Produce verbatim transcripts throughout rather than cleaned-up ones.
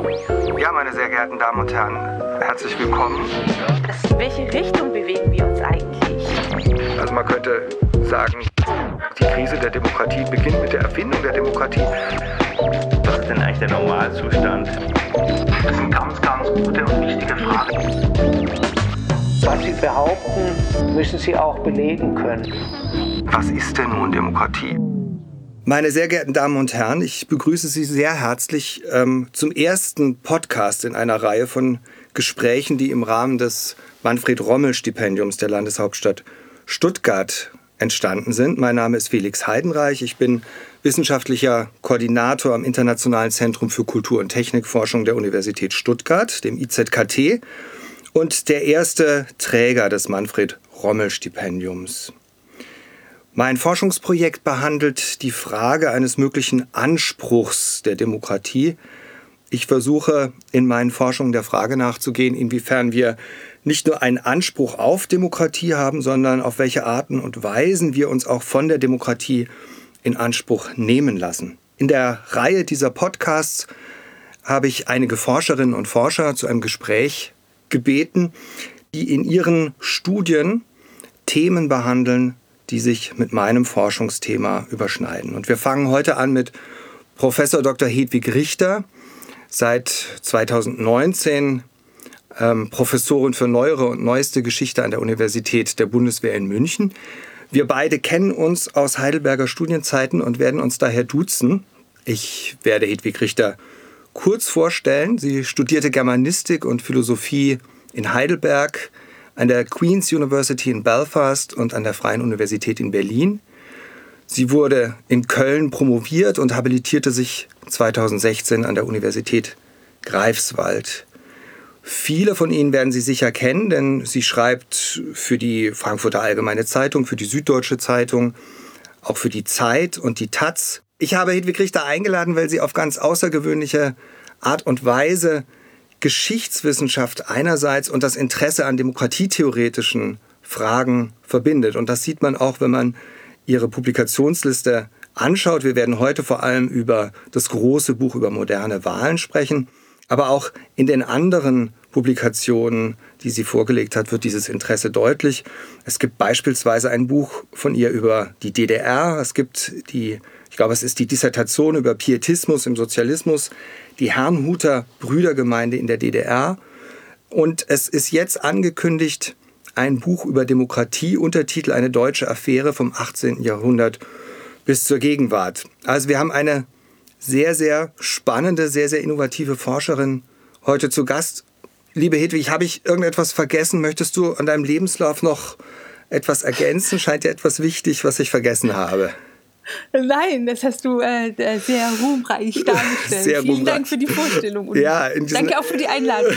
Ja, meine sehr geehrten Damen und Herren, herzlich willkommen. Das, in welche Richtung bewegen wir uns eigentlich? Also man könnte sagen, die Krise der Demokratie beginnt mit der Erfindung der Demokratie. Was ist denn eigentlich der Normalzustand? Das sind ganz, ganz gute und wichtige Fragen. Was Sie behaupten, müssen Sie auch belegen können. Was ist denn nun Demokratie? Meine sehr geehrten Damen und Herren, ich begrüße Sie sehr herzlich ähm, zum ersten Podcast in einer Reihe von Gesprächen, die im Rahmen des Manfred-Rommel-Stipendiums der Landeshauptstadt Stuttgart entstanden sind. Mein Name ist Felix Heidenreich. Ich bin wissenschaftlicher Koordinator am Internationalen Zentrum für Kultur- und Technikforschung der Universität Stuttgart, dem I Z K T, und der erste Träger des Manfred-Rommel-Stipendiums. Mein Forschungsprojekt behandelt die Frage eines möglichen Anspruchs der Demokratie. Ich versuche in meinen Forschungen der Frage nachzugehen, inwiefern wir nicht nur einen Anspruch auf Demokratie haben, sondern auf welche Arten und Weisen wir uns auch von der Demokratie in Anspruch nehmen lassen. In der Reihe dieser Podcasts habe ich einige Forscherinnen und Forscher zu einem Gespräch gebeten, die in ihren Studien Themen behandeln, die sich mit meinem Forschungsthema überschneiden. Und wir fangen heute an mit Professor Doktor Hedwig Richter, seit zweitausendneunzehn ähm, Professorin für neuere und neueste Geschichte an der Universität der Bundeswehr in München. Wir beide kennen uns aus Heidelberger Studienzeiten und werden uns daher duzen. Ich werde Hedwig Richter kurz vorstellen. Sie studierte Germanistik und Philosophie in Heidelberg, an der Queen's University in Belfast und an der Freien Universität in Berlin. Sie wurde in Köln promoviert und habilitierte sich zweitausendsechzehn an der Universität Greifswald. Viele von Ihnen werden sie sicher kennen, denn sie schreibt für die Frankfurter Allgemeine Zeitung, für die Süddeutsche Zeitung, auch für die Zeit und die Taz. Ich habe Hedwig Richter eingeladen, weil sie auf ganz außergewöhnliche Art und Weise Geschichtswissenschaft einerseits und das Interesse an demokratietheoretischen Fragen verbindet. Und das sieht man auch, wenn man ihre Publikationsliste anschaut. Wir werden heute vor allem über das große Buch über moderne Wahlen sprechen. Aber auch in den anderen Publikationen, die sie vorgelegt hat, wird dieses Interesse deutlich. Es gibt beispielsweise ein Buch von ihr über die D D R. Es gibt die, ich glaube, es ist die Dissertation über Pietismus im Sozialismus, die Herrnhuter Brüdergemeinde in der D D R. Und es ist jetzt angekündigt, ein Buch über Demokratie, Untertitel Eine deutsche Affäre vom achtzehnten Jahrhundert bis zur Gegenwart. Also wir haben eine sehr, sehr spannende, sehr, sehr innovative Forscherin heute zu Gast. Liebe Hedwig, habe ich irgendetwas vergessen? Möchtest du an deinem Lebenslauf noch etwas ergänzen? Scheint dir etwas wichtig, was ich vergessen habe? Nein, das hast du äh, sehr ruhmreich dargestellt. Sehr Vielen ruhmreich. Dank für die Vorstellung und ja, in diesen, danke auch für die Einladung.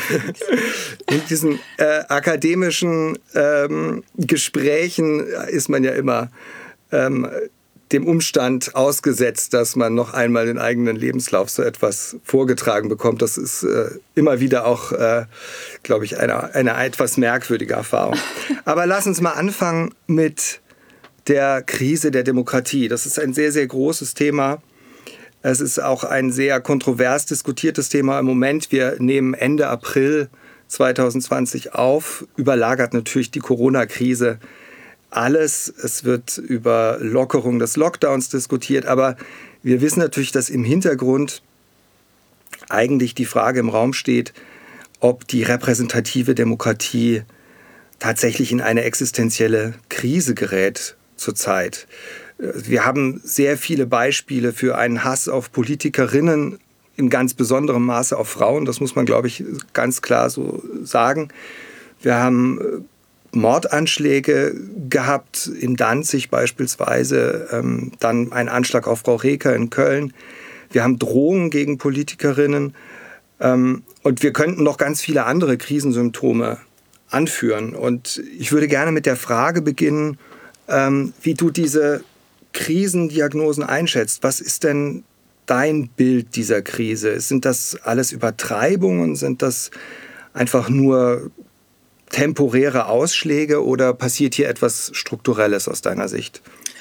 In diesen äh, akademischen ähm, Gesprächen ist man ja immer ähm, dem Umstand ausgesetzt, dass man noch einmal den eigenen Lebenslauf so etwas vorgetragen bekommt. Das ist äh, immer wieder auch, äh, glaube ich, eine, eine etwas merkwürdige Erfahrung. Aber lass uns mal anfangen mit der Krise der Demokratie. Das ist ein sehr, sehr großes Thema. Es ist auch ein sehr kontrovers diskutiertes Thema im Moment. Wir nehmen Ende April zweitausendzwanzig auf, überlagert natürlich die Corona-Krise alles. Es wird über Lockerung des Lockdowns diskutiert, aber wir wissen natürlich, dass im Hintergrund eigentlich die Frage im Raum steht, ob die repräsentative Demokratie tatsächlich in eine existenzielle Krise gerät zurzeit. Wir haben sehr viele Beispiele für einen Hass auf Politikerinnen, in ganz besonderem Maße auf Frauen. Das muss man, glaube ich, ganz klar so sagen. Wir haben Mordanschläge gehabt, in Danzig beispielsweise, ähm, dann ein Anschlag auf Frau Reker in Köln. Wir haben Drohungen gegen Politikerinnen ähm, und wir könnten noch ganz viele andere Krisensymptome anführen. Und ich würde gerne mit der Frage beginnen, ähm, wie du diese Krisendiagnosen einschätzt. Was ist denn dein Bild dieser Krise? Sind das alles Übertreibungen? Sind das einfach nur temporäre Ausschläge oder passiert hier etwas Strukturelles aus deiner Sicht?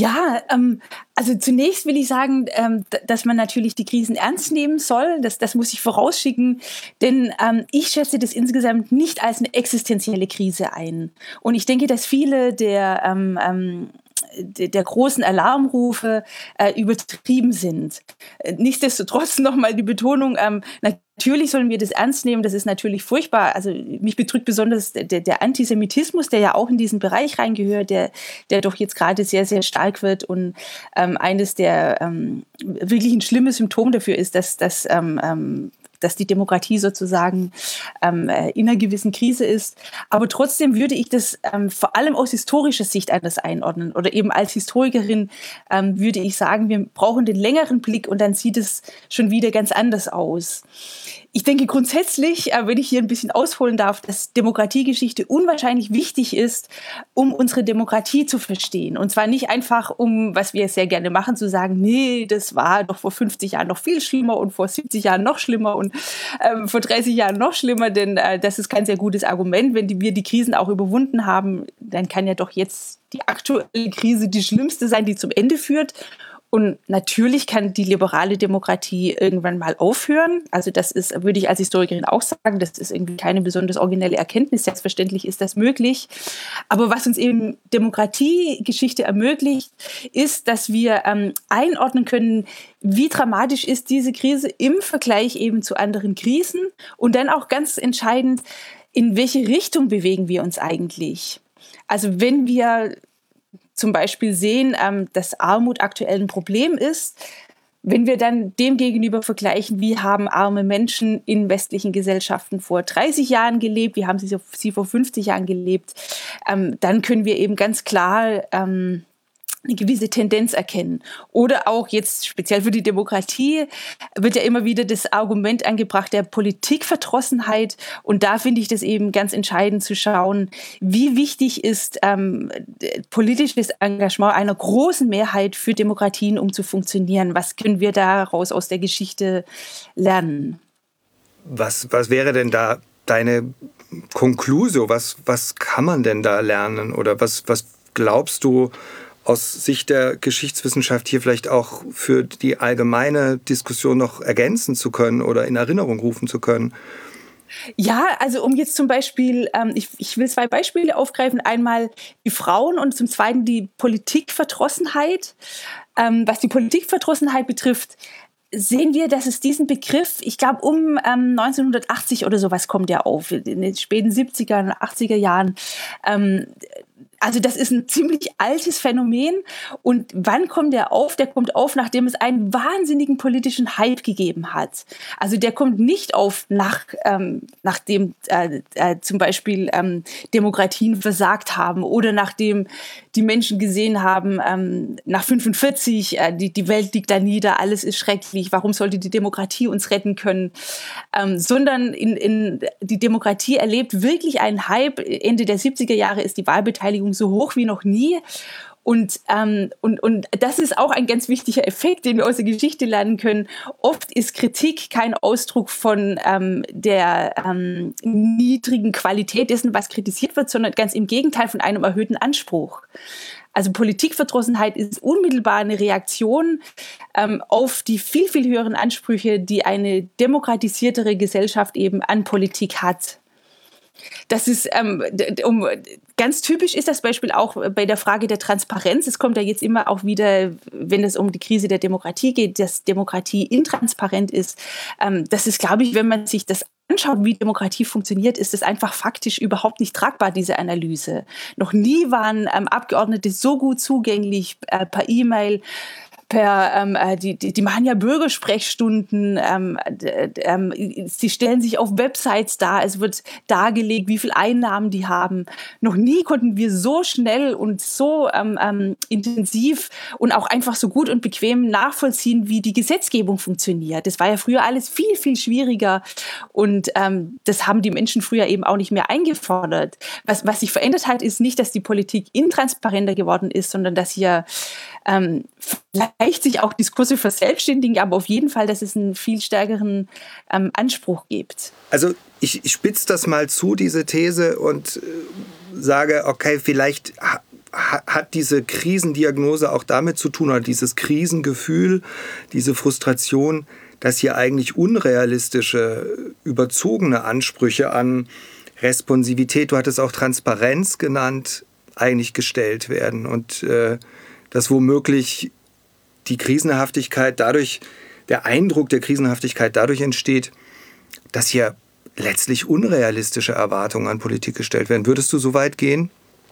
Ja, ähm, also zunächst will ich sagen, ähm, dass man natürlich die Krisen ernst nehmen soll. Das, das muss ich vorausschicken, denn ähm, ich schätze das insgesamt nicht als eine existenzielle Krise ein. Und ich denke, dass viele der ähm, ähm, der großen Alarmrufe äh, übertrieben sind. Nichtsdestotrotz nochmal die Betonung, ähm, natürlich sollen wir das ernst nehmen, das ist natürlich furchtbar. Also mich bedrückt besonders der, der Antisemitismus, der ja auch in diesen Bereich reingehört, der, der doch jetzt gerade sehr, sehr stark wird und ähm, eines der ähm, wirklich ein schlimmes Symptom dafür ist, dass, dass ähm, ähm, dass die Demokratie sozusagen ähm, in einer gewissen Krise ist. Aber trotzdem würde ich das ähm, vor allem aus historischer Sicht anders einordnen. Oder eben als Historikerin ähm, würde ich sagen, wir brauchen den längeren Blick und dann sieht es schon wieder ganz anders aus. Ich denke grundsätzlich, äh, wenn ich hier ein bisschen ausholen darf, dass Demokratiegeschichte unwahrscheinlich wichtig ist, um unsere Demokratie zu verstehen. Und zwar nicht einfach, um, was wir sehr gerne machen, zu sagen, nee, das war doch vor fünfzig Jahren noch viel schlimmer und vor siebzig Jahren noch schlimmer und ähm, vor dreißig Jahren noch schlimmer, denn äh, das ist kein sehr gutes Argument. Wenn die, wir die Krisen auch überwunden haben, dann kann ja doch jetzt die aktuelle Krise die schlimmste sein, die zum Ende führt. Und natürlich kann die liberale Demokratie irgendwann mal aufhören. Also das ist, würde ich als Historikerin auch sagen, das ist irgendwie keine besonders originelle Erkenntnis. Selbstverständlich ist das möglich. Aber was uns eben Demokratiegeschichte ermöglicht, ist, dass wir ähm, einordnen können, wie dramatisch ist diese Krise im Vergleich eben zu anderen Krisen. Und dann auch ganz entscheidend, in welche Richtung bewegen wir uns eigentlich? Also wenn wir zum Beispiel sehen, ähm, dass Armut aktuell ein Problem ist, wenn wir dann dem gegenüber vergleichen, wie haben arme Menschen in westlichen Gesellschaften vor dreißig Jahren gelebt, wie haben sie, sie vor fünfzig Jahren gelebt, ähm, dann können wir eben ganz klar ähm, eine gewisse Tendenz erkennen. Oder auch jetzt speziell für die Demokratie wird ja immer wieder das Argument angebracht der Politikverdrossenheit. Und da finde ich das eben ganz entscheidend zu schauen, wie wichtig ist ähm, politisches Engagement einer großen Mehrheit für Demokratien, um zu funktionieren. Was können wir daraus aus der Geschichte lernen? Was, was wäre denn da deine Conclusio? Was, was kann man denn da lernen? Oder was, was glaubst du, aus Sicht der Geschichtswissenschaft hier vielleicht auch für die allgemeine Diskussion noch ergänzen zu können oder in Erinnerung rufen zu können? Ja, also um jetzt zum Beispiel, ähm, ich, ich will zwei Beispiele aufgreifen. Einmal die Frauen und zum Zweiten die Politikverdrossenheit. Ähm, was die Politikverdrossenheit betrifft, sehen wir, dass es diesen Begriff, ich glaube um ähm, neunzehnhundertachtzig oder sowas kommt der auf, in den späten siebziger, achtziger Jahren. Ähm, Also das ist ein ziemlich altes Phänomen. Und wann kommt der auf? Der kommt auf, nachdem es einen wahnsinnigen politischen Hype gegeben hat. Also der kommt nicht auf, nach, ähm, nachdem äh, äh, zum Beispiel ähm, Demokratien versagt haben oder nachdem die Menschen gesehen haben, ähm, nach fünfundvierzig, äh, die, die Welt liegt da nieder, alles ist schrecklich, warum sollte die Demokratie uns retten können? Ähm, sondern in, in, die Demokratie erlebt wirklich einen Hype. Ende der siebziger Jahre ist die Wahlbeteiligung so hoch wie noch nie. Und, ähm, und, und das ist auch ein ganz wichtiger Effekt, den wir aus der Geschichte lernen können. Oft ist Kritik kein Ausdruck von ähm, der ähm, niedrigen Qualität dessen, was kritisiert wird, sondern ganz im Gegenteil von einem erhöhten Anspruch. Also Politikverdrossenheit ist unmittelbar eine Reaktion ähm, auf die viel, viel höheren Ansprüche, die eine demokratisiertere Gesellschaft eben an Politik hat. Das ist, ähm, um, ganz typisch ist das Beispiel auch bei der Frage der Transparenz. Es kommt ja jetzt immer auch wieder, wenn es um die Krise der Demokratie geht, dass Demokratie intransparent ist. Ähm, das ist, glaube ich, wenn man sich das anschaut, wie Demokratie funktioniert, ist es einfach faktisch überhaupt nicht tragbar, diese Analyse. Noch nie waren ähm, Abgeordnete so gut zugänglich äh, per E-Mail, Per, ähm, die, die, die machen ja Bürgersprechstunden, ähm, ähm, sie stellen sich auf Websites dar, es wird dargelegt, wie viel Einnahmen die haben. Noch nie konnten wir so schnell und so ähm, ähm, intensiv und auch einfach so gut und bequem nachvollziehen, wie die Gesetzgebung funktioniert. Das war ja früher alles viel, viel schwieriger und ähm, das haben die Menschen früher eben auch nicht mehr eingefordert. Was, was sich verändert hat, ist nicht, dass die Politik intransparenter geworden ist, sondern dass hier ähm, vielleicht sich auch Diskurse verselbstständigen, aber auf jeden Fall, dass es einen viel stärkeren ähm, Anspruch gibt. Also ich, ich spitze das mal zu, diese These, und äh, sage, okay, vielleicht hat diese Krisendiagnose auch damit zu tun, oder dieses Krisengefühl, diese Frustration, dass hier eigentlich unrealistische, überzogene Ansprüche an Responsivität, du hattest auch Transparenz genannt, eigentlich gestellt werden und äh, dass womöglich die Krisenhaftigkeit dadurch, der Eindruck der Krisenhaftigkeit dadurch entsteht, dass hier letztlich unrealistische Erwartungen an Politik gestellt werden. Würdest du so weit gehen?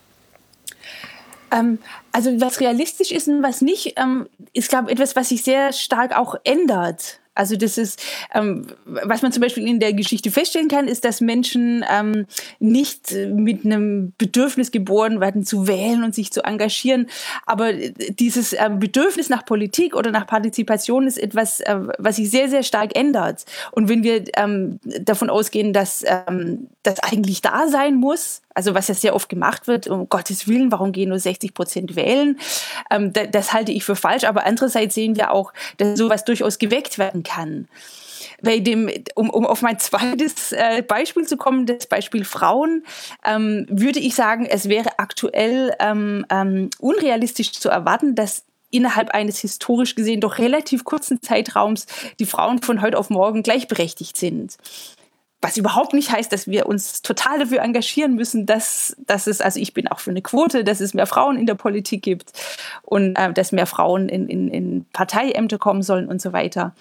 Ähm, also was realistisch ist und was nicht, ähm, ist, glaube ich, etwas, was sich sehr stark auch ändert. Also das ist, ähm, was man zum Beispiel in der Geschichte feststellen kann, ist, dass Menschen ähm, nicht mit einem Bedürfnis geboren werden, zu wählen und sich zu engagieren. Aber dieses ähm, Bedürfnis nach Politik oder nach Partizipation ist etwas, äh, was sich sehr, sehr stark ändert. Und wenn wir ähm, davon ausgehen, dass ähm, das eigentlich da sein muss, also was ja sehr oft gemacht wird, um Gottes Willen, warum gehen nur sechzig Prozent wählen? Ähm, das, das halte ich für falsch. Aber andererseits sehen wir auch, dass sowas durchaus geweckt werden kann. Bei dem, um, um auf mein zweites äh, Beispiel zu kommen, das Beispiel Frauen, ähm, würde ich sagen, es wäre aktuell ähm, ähm, unrealistisch zu erwarten, dass innerhalb eines historisch gesehen doch relativ kurzen Zeitraums die Frauen von heute auf morgen gleichberechtigt sind. Was überhaupt nicht heißt, dass wir uns total dafür engagieren müssen, dass, dass es, also ich bin auch für eine Quote, dass es mehr Frauen in der Politik gibt und äh, dass mehr Frauen in, in, in Parteiämter kommen sollen und so weiter.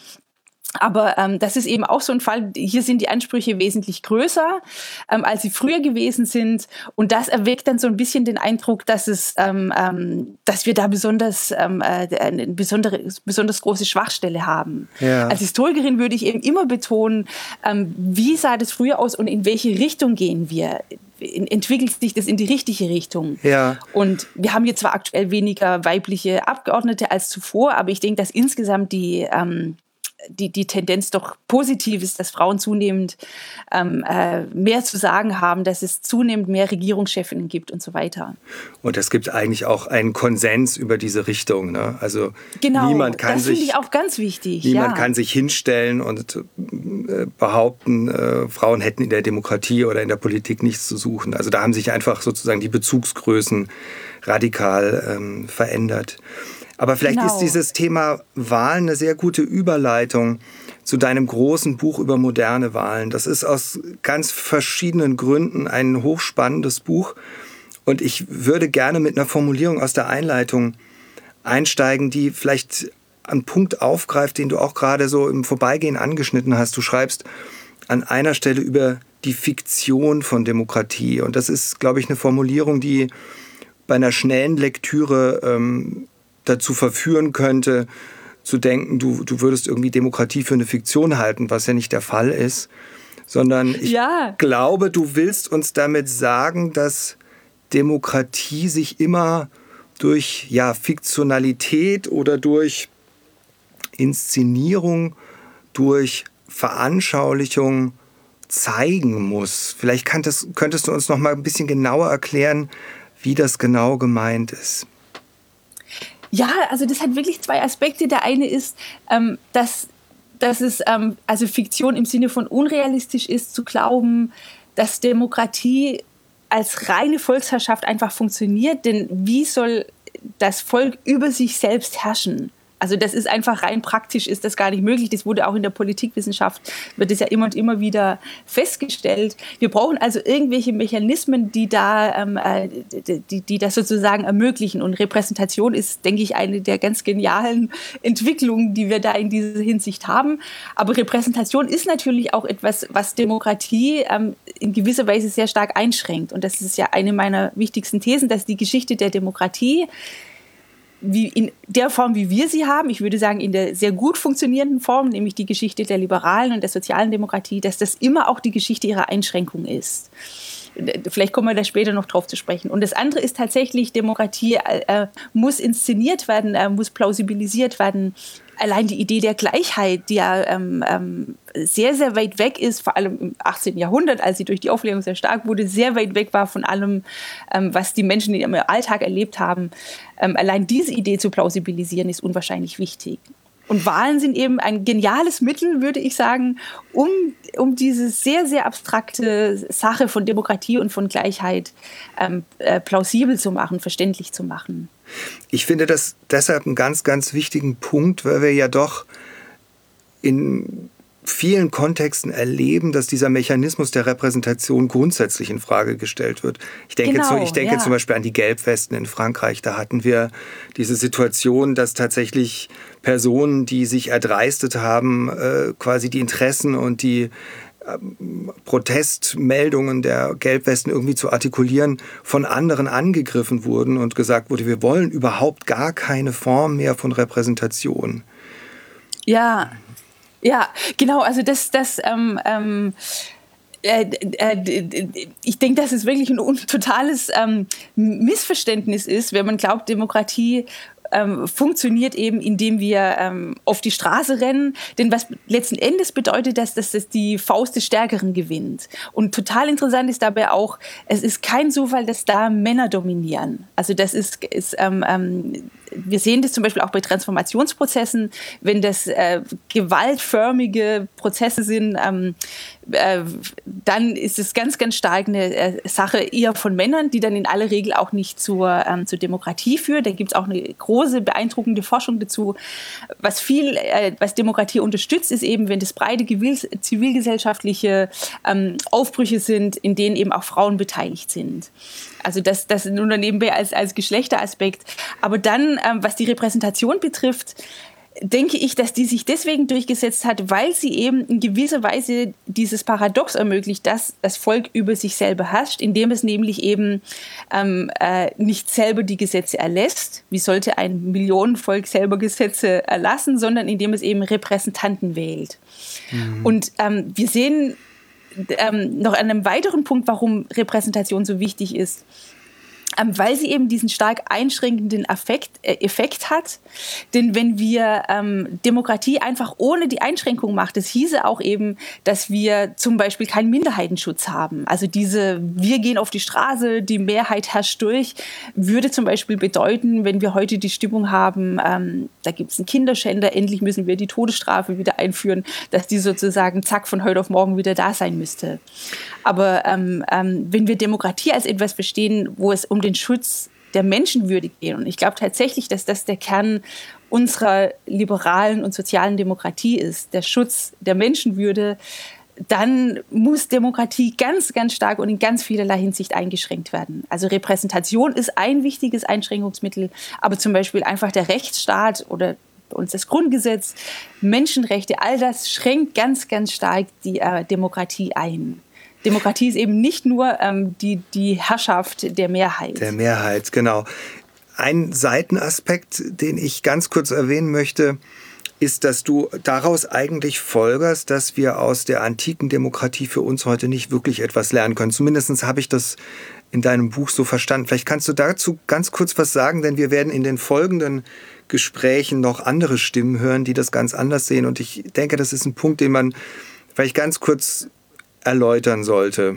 Aber ähm, das ist eben auch so ein Fall, hier sind die Ansprüche wesentlich größer, ähm, als sie früher gewesen sind. Und das erweckt dann so ein bisschen den Eindruck, dass es, ähm, ähm, dass wir da besonders, ähm, äh, eine besondere, besonders große Schwachstelle haben. Ja. Als Historikerin würde ich eben immer betonen, ähm, wie sah das früher aus und in welche Richtung gehen wir? Entwickelt sich das in die richtige Richtung. Ja. Und wir haben jetzt zwar aktuell weniger weibliche Abgeordnete als zuvor, aber ich denke, dass insgesamt die ähm, Die, die Tendenz doch positiv ist, dass Frauen zunehmend ähm, äh, mehr zu sagen haben, dass es zunehmend mehr Regierungschefinnen gibt und so weiter. Und es gibt eigentlich auch einen Konsens über diese Richtung. Ne? Also genau, niemand kann das sich, finde ich auch ganz wichtig. Niemand ja. kann sich hinstellen und äh, behaupten, äh, Frauen hätten in der Demokratie oder in der Politik nichts zu suchen. Also da haben sich einfach sozusagen die Bezugsgrößen radikal ähm, verändert. Aber vielleicht genau. ist dieses Thema Wahlen eine sehr gute Überleitung zu deinem großen Buch über moderne Wahlen. Das ist aus ganz verschiedenen Gründen ein hochspannendes Buch. Und ich würde gerne mit einer Formulierung aus der Einleitung einsteigen, die vielleicht einen Punkt aufgreift, den du auch gerade so im Vorbeigehen angeschnitten hast. Du schreibst an einer Stelle über die Fiktion von Demokratie. Und das ist, glaube ich, eine Formulierung, die bei einer schnellen Lektüre ähm, dazu verführen könnte, zu denken, du, du würdest irgendwie Demokratie für eine Fiktion halten, was ja nicht der Fall ist, sondern ich ja. glaube, du willst uns damit sagen, dass Demokratie sich immer durch ja, Fiktionalität oder durch Inszenierung, durch Veranschaulichung zeigen muss. Vielleicht könntest, könntest du uns noch mal ein bisschen genauer erklären, wie das genau gemeint ist. Ja, also das hat wirklich zwei Aspekte. Der eine ist, ähm, dass, dass es ähm, also Fiktion im Sinne von unrealistisch ist, zu glauben, dass Demokratie als reine Volksherrschaft einfach funktioniert. Denn wie soll das Volk über sich selbst herrschen? Also das ist einfach rein praktisch, ist das gar nicht möglich. Das wurde auch in der Politikwissenschaft, wird das ja immer und immer wieder festgestellt. Wir brauchen also irgendwelche Mechanismen, die da, ähm, die, die das sozusagen ermöglichen. Und Repräsentation ist, denke ich, eine der ganz genialen Entwicklungen, die wir da in dieser Hinsicht haben. Aber Repräsentation ist natürlich auch etwas, was Demokratie ähm, in gewisser Weise sehr stark einschränkt. Und das ist ja eine meiner wichtigsten Thesen, dass die Geschichte der Demokratie, wie in der Form, wie wir sie haben, ich würde sagen in der sehr gut funktionierenden Form, nämlich die Geschichte der liberalen und der sozialen Demokratie, dass das immer auch die Geschichte ihrer Einschränkung ist. Vielleicht kommen wir da später noch drauf zu sprechen. Und das andere ist tatsächlich, Demokratie äh, muss inszeniert werden, äh, muss plausibilisiert werden. Allein die Idee der Gleichheit, die ja ähm, ähm, sehr, sehr weit weg ist, vor allem im achtzehnten Jahrhundert, als sie durch die Aufklärung sehr stark wurde, sehr weit weg war von allem, ähm, was die Menschen in ihrem Alltag erlebt haben. Ähm, allein diese Idee zu plausibilisieren, ist unwahrscheinlich wichtig. Und Wahlen sind eben ein geniales Mittel, würde ich sagen, um, um diese sehr, sehr abstrakte Sache von Demokratie und von Gleichheit ähm, äh, plausibel zu machen, verständlich zu machen. Ich finde das deshalb einen ganz, ganz wichtigen Punkt, weil wir ja doch in vielen Kontexten erleben, dass dieser Mechanismus der Repräsentation grundsätzlich in Frage gestellt wird. Ich denke, genau, zu, ich denke ja. zum Beispiel an die Gelbwesten in Frankreich. Da hatten wir diese Situation, dass tatsächlich Personen, die sich erdreistet haben, äh, quasi die Interessen und die äh, Protestmeldungen der Gelbwesten irgendwie zu artikulieren, von anderen angegriffen wurden und gesagt wurde, wir wollen überhaupt gar keine Form mehr von Repräsentation. Ja, Ja, genau, also das, das ähm, ähm, äh, äh, ich denke, dass es wirklich ein, ein totales ähm, Missverständnis ist, wenn man glaubt, Demokratie ähm, funktioniert eben, indem wir ähm, auf die Straße rennen. Denn was letzten Endes bedeutet das, dass das die Faust des Stärkeren gewinnt. Und total interessant ist dabei auch, es ist kein Zufall, dass da Männer dominieren. Also das ist, ist ähm, ähm, wir sehen das zum Beispiel auch bei Transformationsprozessen, wenn das äh, gewaltförmige Prozesse sind, ähm, äh, dann ist es ganz, ganz stark eine äh, Sache eher von Männern, die dann in aller Regel auch nicht zur, ähm, zur Demokratie führt. Da gibt es auch eine große, beeindruckende Forschung dazu. Was viel, äh, was Demokratie unterstützt, ist eben, wenn das breite zivilgesellschaftliche ähm, Aufbrüche sind, in denen eben auch Frauen beteiligt sind. Also das, das nur nebenbei als, als Geschlechteraspekt. Aber dann, ähm, was die Repräsentation betrifft, denke ich, dass die sich deswegen durchgesetzt hat, weil sie eben in gewisser Weise dieses Paradox ermöglicht, dass das Volk über sich selber herrscht, indem es nämlich eben ähm, äh, nicht selber die Gesetze erlässt, wie sollte ein Millionenvolk selber Gesetze erlassen, sondern indem es eben Repräsentanten wählt. Mhm. Und ähm, wir sehen ähm, noch an einem weiteren Punkt, warum Repräsentation so wichtig ist, ähm, weil sie eben diesen stark einschränkenden Effekt, äh, Effekt hat. Denn wenn wir ähm, Demokratie einfach ohne die Einschränkung machen, das hieße auch eben, dass wir zum Beispiel keinen Minderheitenschutz haben. Also diese, wir gehen auf die Straße, die Mehrheit herrscht durch, würde zum Beispiel bedeuten, wenn wir heute die Stimmung haben, ähm, da gibt es einen Kinderschänder, endlich müssen wir die Todesstrafe wieder einführen, dass die sozusagen zack von heute auf morgen wieder da sein müsste. Aber ähm, ähm, wenn wir Demokratie als etwas verstehen, wo es um den Schutz der Menschenwürde geht, und ich glaube tatsächlich, dass das der Kern unserer liberalen und sozialen Demokratie ist, der Schutz der Menschenwürde, dann muss Demokratie ganz, ganz stark und in ganz vielerlei Hinsicht eingeschränkt werden. Also Repräsentation ist ein wichtiges Einschränkungsmittel, aber zum Beispiel einfach der Rechtsstaat oder uns das Grundgesetz, Menschenrechte, all das schränkt ganz, ganz stark die äh, Demokratie ein. Demokratie ist eben nicht nur ähm, die, die Herrschaft der Mehrheit. Der Mehrheit, genau. Ein Seitenaspekt, den ich ganz kurz erwähnen möchte, ist, dass du daraus eigentlich folgerst, dass wir aus der antiken Demokratie für uns heute nicht wirklich etwas lernen können. Zumindest habe ich das in deinem Buch so verstanden. Vielleicht kannst du dazu ganz kurz was sagen, denn wir werden in den folgenden Gesprächen noch andere Stimmen hören, die das ganz anders sehen. Und ich denke, das ist ein Punkt, den man vielleicht ganz kurz erläutern sollte.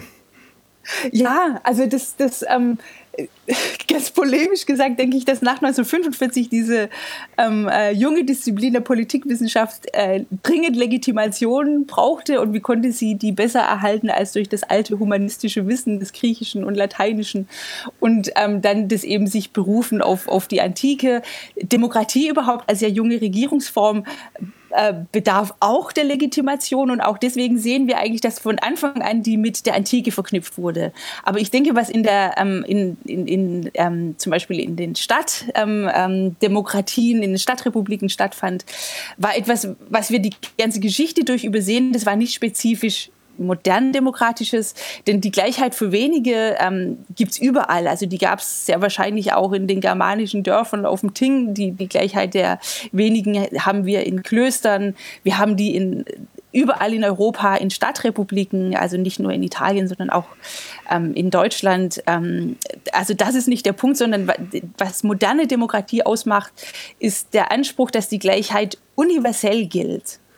Ja, also das, das ähm, ganz polemisch gesagt, denke ich, dass nach neunzehnhundertfünfundvierzig diese ähm, äh, junge Disziplin der Politikwissenschaft äh, dringend Legitimation brauchte. Und wie konnte sie die besser erhalten als durch das alte humanistische Wissen des Griechischen und Lateinischen und ähm, dann das eben sich berufen auf, auf die Antike. Demokratie überhaupt als ja junge Regierungsform bedarf auch der Legitimation, und auch deswegen sehen wir eigentlich, dass von Anfang an die mit der Antike verknüpft wurde. Aber ich denke, was in der ähm, in, in, in ähm, zum Beispiel in den Stadtdemokratien, ähm, in den Stadtrepubliken stattfand, war etwas, was wir die ganze Geschichte durch übersehen. Das war nicht spezifisch modern demokratisches, denn die Gleichheit für wenige ähm, gibt es überall. Also die gab es sehr wahrscheinlich auch in den germanischen Dörfern auf dem Ting. Die, die Gleichheit der wenigen haben wir in Klöstern. Wir haben die in, überall in Europa in Stadtrepubliken, also nicht nur in Italien, sondern auch ähm, in Deutschland. Ähm, also das ist nicht der Punkt, sondern was moderne Demokratie ausmacht, ist der Anspruch, dass die Gleichheit universell gilt.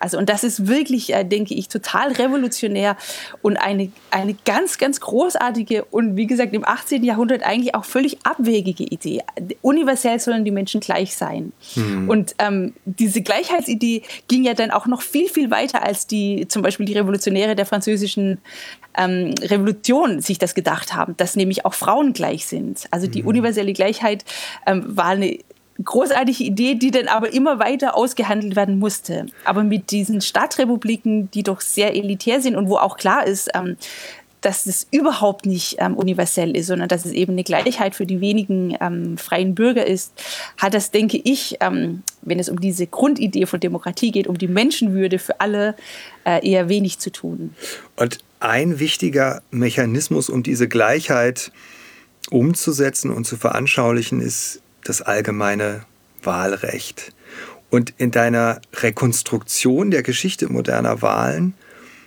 Also und das ist wirklich, äh, denke ich, total revolutionär und eine, eine ganz, ganz großartige und wie gesagt im achtzehnten Jahrhundert eigentlich auch völlig abwegige Idee. Universell sollen die Menschen gleich sein. Mhm. Und ähm, diese Gleichheitsidee ging ja dann auch noch viel, viel weiter als die, zum Beispiel die Revolutionäre der französischen ähm, Revolution sich das gedacht haben, dass nämlich auch Frauen gleich sind. Also die mhm. universelle Gleichheit ähm, war eine großartige Idee, die dann aber immer weiter ausgehandelt werden musste. Aber mit diesen Stadtrepubliken, die doch sehr elitär sind und wo auch klar ist, ähm, dass es überhaupt nicht ähm, universell ist, sondern dass es eben eine Gleichheit für die wenigen ähm, freien Bürger ist, hat das, denke ich, ähm, wenn es um diese Grundidee von Demokratie geht, um die Menschenwürde für alle, äh, eher wenig zu tun. Und ein wichtiger Mechanismus, um diese Gleichheit umzusetzen und zu veranschaulichen, ist das allgemeine Wahlrecht. Und in deiner Rekonstruktion der Geschichte moderner Wahlen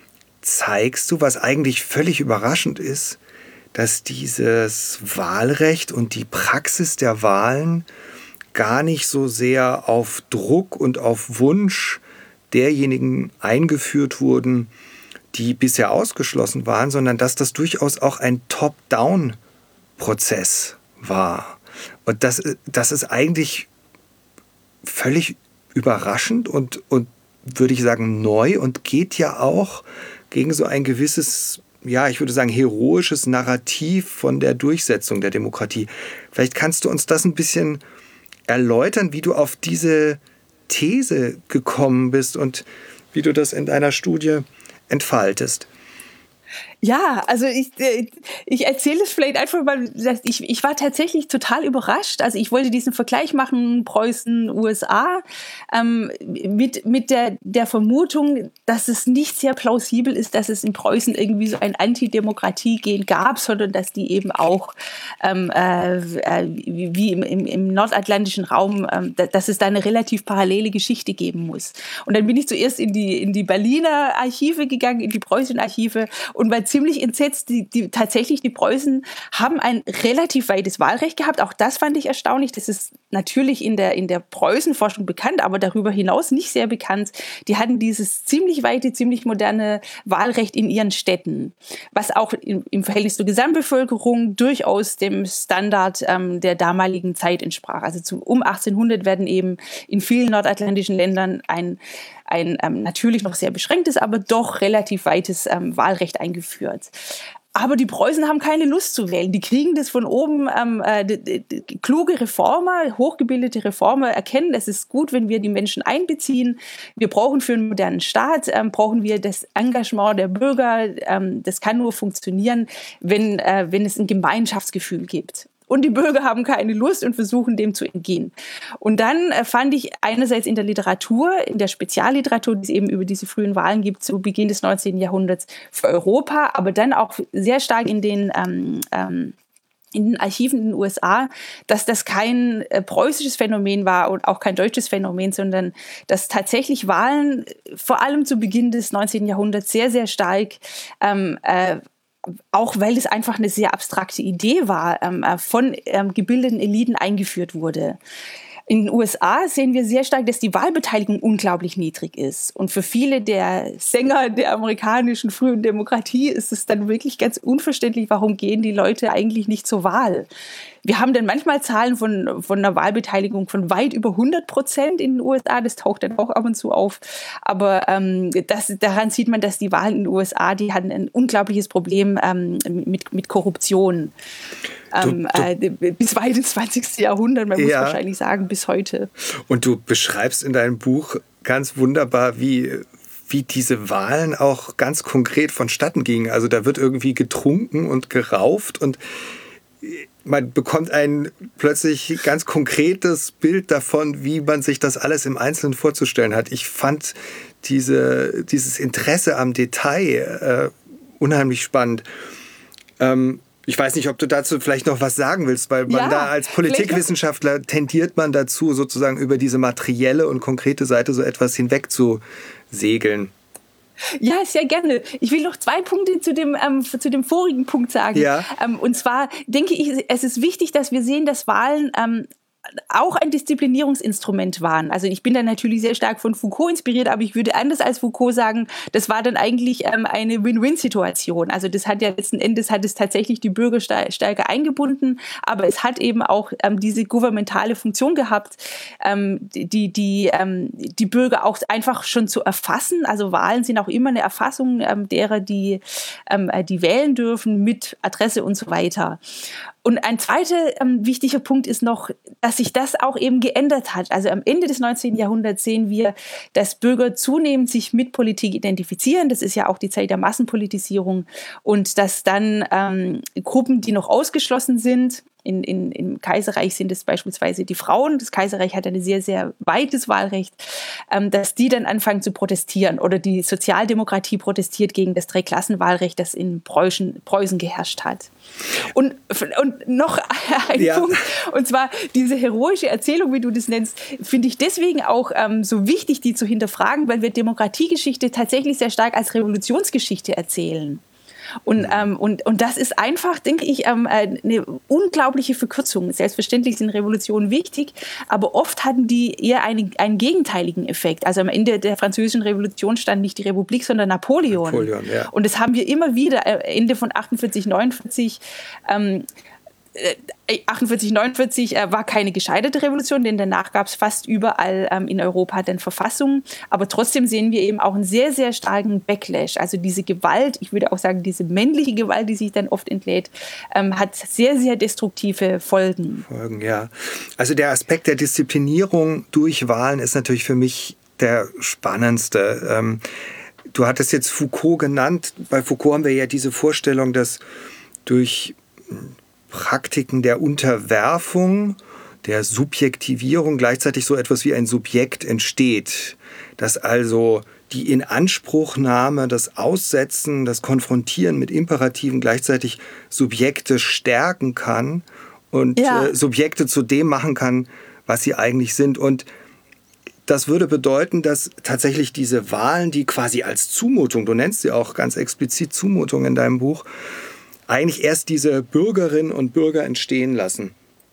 zeigst du, was eigentlich völlig überraschend ist, dass dieses Wahlrecht und die Praxis der Wahlen gar nicht so sehr auf Druck und auf Wunsch derjenigen eingeführt wurden, die bisher ausgeschlossen waren, sondern dass das durchaus auch ein Top-Down-Prozess war. Und das, das ist eigentlich völlig überraschend und, und würde ich sagen neu und geht ja auch gegen so ein gewisses, ja, ich würde sagen, heroisches Narrativ von der Durchsetzung der Demokratie. Vielleicht kannst du uns das ein bisschen erläutern, wie du auf diese These gekommen bist und wie du das in deiner Studie entfaltest. Ja, also ich, ich erzähle es vielleicht einfach mal, ich, ich war tatsächlich total überrascht. Also ich wollte diesen Vergleich machen, Preußen, U S A, ähm, mit, mit der, der Vermutung, dass es nicht sehr plausibel ist, dass es in Preußen irgendwie so ein Antidemokratie-Gen gab, sondern dass die eben auch, ähm, äh, wie im, im, im nordatlantischen Raum, äh, dass es da eine relativ parallele Geschichte geben muss. Und dann bin ich zuerst in die, in die Berliner Archive gegangen, in die preußischen Archive und war ziemlich entsetzt. Die, die, tatsächlich, die Preußen haben ein relativ weites Wahlrecht gehabt. Auch das fand ich erstaunlich. Das ist natürlich in der, in der Preußenforschung bekannt, aber darüber hinaus nicht sehr bekannt. Die hatten dieses ziemlich weite, ziemlich moderne Wahlrecht in ihren Städten, was auch im, im Verhältnis zur Gesamtbevölkerung durchaus dem Standard ähm, der damaligen Zeit entsprach. Also zu, um achtzehnhundert werden eben in vielen nordatlantischen Ländern ein ein ähm, natürlich noch sehr beschränktes, aber doch relativ weites ähm, Wahlrecht eingeführt. Aber die Preußen haben keine Lust zu wählen. Die kriegen das von oben. Ähm, äh, d- d- kluge Reformer, hochgebildete Reformer erkennen, es ist gut, wenn wir die Menschen einbeziehen. Wir brauchen für einen modernen Staat, ähm, brauchen wir das Engagement der Bürger. Ähm, das kann nur funktionieren, wenn, äh, wenn es ein Gemeinschaftsgefühl gibt. Und die Bürger haben keine Lust und versuchen, dem zu entgehen. Und dann äh, fand ich einerseits in der Literatur, in der Spezialliteratur, die es eben über diese frühen Wahlen gibt, zu Beginn des neunzehnten Jahrhunderts für Europa, aber dann auch sehr stark in den ähm, ähm, in den Archiven in den U S A, dass das kein äh, preußisches Phänomen war und auch kein deutsches Phänomen, sondern dass tatsächlich Wahlen vor allem zu Beginn des neunzehnten Jahrhunderts sehr, sehr stark ähm, äh, auch weil es einfach eine sehr abstrakte Idee war, ähm, von ähm, gebildeten Eliten eingeführt wurde. In den U S A sehen wir sehr stark, dass die Wahlbeteiligung unglaublich niedrig ist. Und für viele der Sänger der amerikanischen frühen Demokratie ist es dann wirklich ganz unverständlich, warum gehen die Leute eigentlich nicht zur Wahl. Wir haben dann manchmal Zahlen von, von einer Wahlbeteiligung von weit über hundert Prozent in den U S A. Das taucht dann auch ab und zu auf. Aber ähm, das, daran sieht man, dass die Wahlen in den U S A, die hatten ein unglaubliches Problem ähm, mit, mit Korruption. Ähm, du, du, äh, bis weit ins zwanzigsten Jahrhundert, man ja. muss wahrscheinlich sagen, bis heute. Und du beschreibst in deinem Buch ganz wunderbar, wie, wie diese Wahlen auch ganz konkret vonstatten gingen. Also da wird irgendwie getrunken und gerauft und man bekommt ein plötzlich ganz konkretes Bild davon, wie man sich das alles im Einzelnen vorzustellen hat. Ich fand diese, dieses Interesse am Detail äh, unheimlich spannend. Ähm, ich weiß nicht, ob du dazu vielleicht noch was sagen willst, weil man ja, da als Politikwissenschaftler tendiert man dazu, sozusagen über diese materielle und konkrete Seite so etwas hinweg zu segeln. Ja, sehr gerne. Ich will noch zwei Punkte zu dem, ähm, zu dem vorigen Punkt sagen. Ja. Ähm, und zwar denke ich, es ist wichtig, dass wir sehen, dass Wahlen ähm, auch ein Disziplinierungsinstrument waren. Also ich bin da natürlich sehr stark von Foucault inspiriert, aber ich würde anders als Foucault sagen, das war dann eigentlich ähm, eine Win-Win-Situation. Also das hat ja letzten Endes hat es tatsächlich die Bürger sta- stärker eingebunden, aber es hat eben auch ähm, diese gouvernementale Funktion gehabt, ähm, die, die, ähm, die Bürger auch einfach schon zu erfassen. Also Wahlen sind auch immer eine Erfassung ähm, derer, die, ähm, die wählen dürfen, mit Adresse und so weiter. Und ein zweiter ähm, wichtiger Punkt ist noch, dass sich das auch eben geändert hat. Also am Ende des neunzehnten Jahrhunderts sehen wir, dass Bürger zunehmend sich mit Politik identifizieren. Das ist ja auch die Zeit der Massenpolitisierung. Und dass dann ähm, Gruppen, die noch ausgeschlossen sind, In, in, im Kaiserreich sind es beispielsweise die Frauen, das Kaiserreich hat ein sehr, sehr weites Wahlrecht, ähm, dass die dann anfangen zu protestieren oder die Sozialdemokratie protestiert gegen das Dreiklassenwahlrecht, das in Preußen, Preußen geherrscht hat. Und, und noch ein ja. Punkt, und zwar diese heroische Erzählung, wie du das nennst, finde ich deswegen auch ähm, so wichtig, die zu hinterfragen, weil wir Demokratiegeschichte tatsächlich sehr stark als Revolutionsgeschichte erzählen. Und, ähm, und, und das ist einfach, denke ich, ähm, eine unglaubliche Verkürzung. Selbstverständlich sind Revolutionen wichtig, aber oft hatten die eher einen, einen gegenteiligen Effekt. Also am Ende der Französischen Revolution stand nicht die Republik, sondern Napoleon. Napoleon ja. Und das haben wir immer wieder, Ende von achtundvierzig, neunundvierzig, ähm, achtundvierzig, neunundvierzig äh, war keine gescheiterte Revolution, denn danach gab es fast überall ähm, in Europa dann Verfassungen. Aber trotzdem sehen wir eben auch einen sehr, sehr starken Backlash. Also diese Gewalt, ich würde auch sagen, diese männliche Gewalt, die sich dann oft entlädt, ähm, hat sehr, sehr destruktive Folgen. Folgen, ja. Also der Aspekt der Disziplinierung durch Wahlen ist natürlich für mich der spannendste. Ähm, du hattest jetzt Foucault genannt. Bei Foucault haben wir ja diese Vorstellung, dass durch Praktiken der Unterwerfung, der Subjektivierung gleichzeitig so etwas wie ein Subjekt entsteht. Dass also die Inanspruchnahme, das Aussetzen, das Konfrontieren mit Imperativen gleichzeitig Subjekte stärken kann und ja. äh, Subjekte zu dem machen kann, was sie eigentlich sind. Und das würde bedeuten, dass tatsächlich diese Wahlen, die quasi als Zumutung, du nennst sie auch ganz explizit Zumutung in deinem Buch, eigentlich erst diese Bürgerinnen und Bürger entstehen lassen.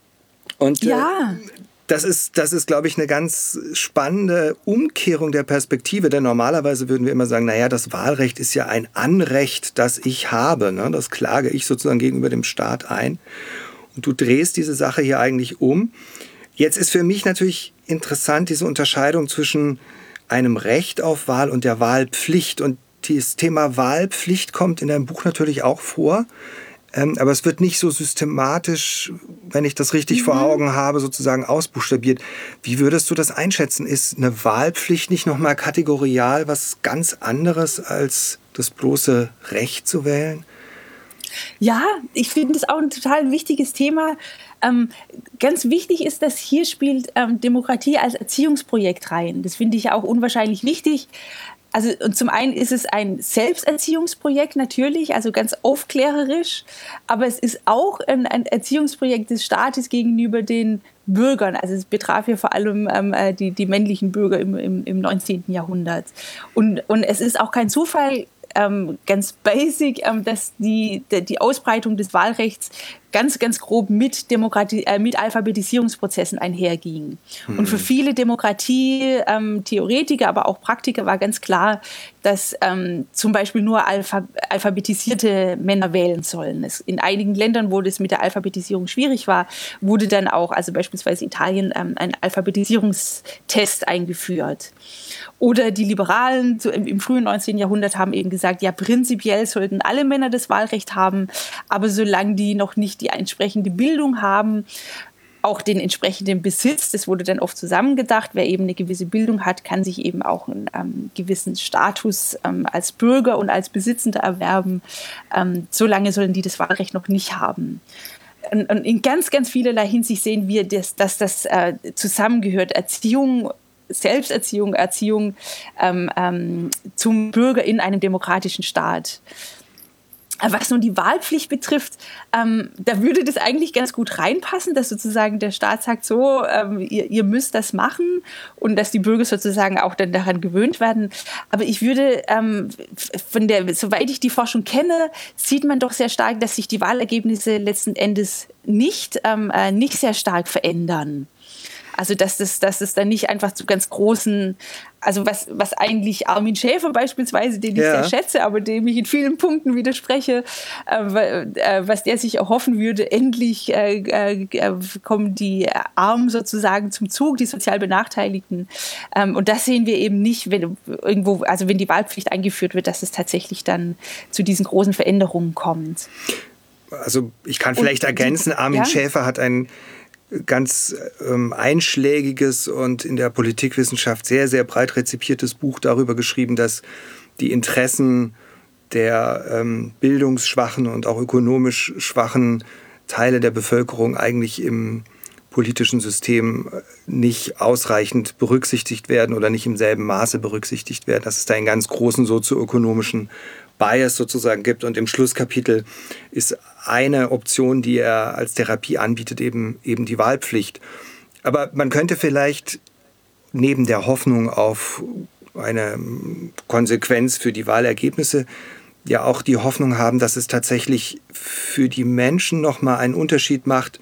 Und ja. äh, das ist, das ist, glaube ich, eine ganz spannende Umkehrung der Perspektive, denn normalerweise würden wir immer sagen, naja, das Wahlrecht ist ja ein Anrecht, das ich habe, ne? Das klage ich sozusagen gegenüber dem Staat ein. Und du drehst diese Sache hier eigentlich um. Jetzt ist für mich natürlich interessant diese Unterscheidung zwischen einem Recht auf Wahl und der Wahlpflicht. Und das Thema Wahlpflicht kommt in deinem Buch natürlich auch vor, ähm, aber es wird nicht so systematisch, wenn ich das richtig mhm. vor Augen habe, sozusagen ausbuchstabiert. Wie würdest du das einschätzen? Ist eine Wahlpflicht nicht nochmal kategorial was ganz anderes als das bloße Recht zu wählen? Ja, ich finde das auch ein total wichtiges Thema. Ähm, ganz wichtig ist, dass hier spielt ähm, Demokratie als Erziehungsprojekt rein. Das finde ich auch unwahrscheinlich wichtig. Also und zum einen ist es ein Selbsterziehungsprojekt natürlich, also ganz aufklärerisch, aber es ist auch ein, ein Erziehungsprojekt des Staates gegenüber den Bürgern. Also es betraf ja vor allem ähm, die, die männlichen Bürger im, im, im neunzehnten Jahrhundert. Und, und es ist auch kein Zufall, ähm, ganz basic, ähm, dass die, die Ausbreitung des Wahlrechts ganz, ganz grob mit, Demokratie, äh, mit Alphabetisierungsprozessen einherging. Hm. Und für viele Demokratie-Theoretiker, ähm, aber auch Praktiker war ganz klar, dass ähm, zum Beispiel nur Alpha- alphabetisierte Männer wählen sollen. Es, in einigen Ländern, wo das mit der Alphabetisierung schwierig war, wurde dann auch, also beispielsweise Italien, ähm, ein Alphabetisierungstest eingeführt. Oder die Liberalen so im, im frühen neunzehnten Jahrhundert haben eben gesagt, ja, prinzipiell sollten alle Männer das Wahlrecht haben, aber solange die noch nicht die entsprechende Bildung haben, auch den entsprechenden Besitz, das wurde dann oft zusammengedacht, wer eben eine gewisse Bildung hat, kann sich eben auch einen ähm, gewissen Status ähm, als Bürger und als Besitzender erwerben. Ähm, solange sollen die das Wahlrecht noch nicht haben. Und, und in ganz, ganz vielerlei Hinsicht sehen wir, dass, dass das äh, zusammengehört. Erziehung, Selbsterziehung, Erziehung ähm, ähm, zum Bürger in einem demokratischen Staat. Was nun die Wahlpflicht betrifft, ähm, da würde das eigentlich ganz gut reinpassen, dass sozusagen der Staat sagt, so, ähm, ihr, ihr müsst das machen und dass die Bürger sozusagen auch dann daran gewöhnt werden. Aber ich würde, ähm, von der, soweit ich die Forschung kenne, sieht man doch sehr stark, dass sich die Wahlergebnisse letzten Endes nicht, ähm, äh, nicht sehr stark verändern. Also dass das, dass es dann nicht einfach zu ganz großen, also was, was eigentlich Armin Schäfer beispielsweise, den ich ja. sehr schätze, aber dem ich in vielen Punkten widerspreche, äh, was der sich erhoffen würde, endlich äh, äh, kommen die Armen sozusagen zum Zug, die sozial Benachteiligten. Ähm, und das sehen wir eben nicht, wenn irgendwo, also wenn die Wahlpflicht eingeführt wird, dass es tatsächlich dann zu diesen großen Veränderungen kommt. Also ich kann vielleicht und, ergänzen, Armin ja? Schäfer hat ein ganz ähm, einschlägiges und in der Politikwissenschaft sehr, sehr breit rezipiertes Buch darüber geschrieben, dass die Interessen der ähm, bildungsschwachen und auch ökonomisch schwachen Teile der Bevölkerung eigentlich im politischen System nicht ausreichend berücksichtigt werden oder nicht im selben Maße berücksichtigt werden, dass es da einen ganz großen sozioökonomischen Bias sozusagen gibt. Und im Schlusskapitel ist eine Option, die er als Therapie anbietet, eben, eben die Wahlpflicht. Aber man könnte vielleicht neben der Hoffnung auf eine Konsequenz für die Wahlergebnisse ja auch die Hoffnung haben, dass es tatsächlich für die Menschen nochmal einen Unterschied macht,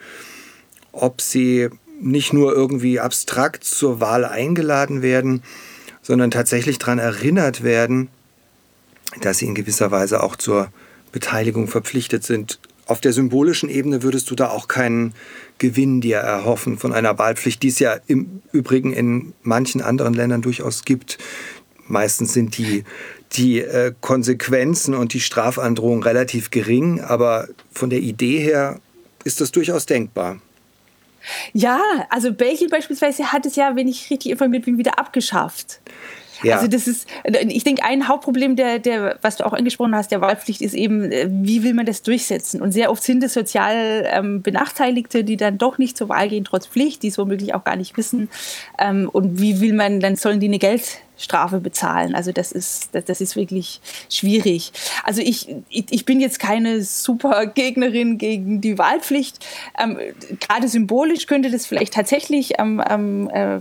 ob sie nicht nur irgendwie abstrakt zur Wahl eingeladen werden, sondern tatsächlich daran erinnert werden, dass sie in gewisser Weise auch zur Beteiligung verpflichtet sind. Auf der symbolischen Ebene würdest du da auch keinen Gewinn dir erhoffen von einer Wahlpflicht, die es ja im Übrigen in manchen anderen Ländern durchaus gibt. Meistens sind die, die äh, Konsequenzen und die Strafandrohungen relativ gering, aber von der Idee her ist das durchaus denkbar. Ja, also Belgien beispielsweise hat es ja, wenn ich richtig informiert bin, wieder abgeschafft. Ja. Also das ist, ich denke, ein Hauptproblem, der, der, was du auch angesprochen hast, der Wahlpflicht ist eben, wie will man das durchsetzen? Und sehr oft sind es sozial ähm, Benachteiligte, die dann doch nicht zur Wahl gehen, trotz Pflicht, die es womöglich auch gar nicht wissen. Ähm, und wie will man, dann sollen die eine Geldstrafe bezahlen. Also das ist, das, das ist wirklich schwierig. Also ich, ich, ich bin jetzt keine super Gegnerin gegen die Wahlpflicht. Ähm, gerade symbolisch könnte das vielleicht tatsächlich ähm, ähm, äh,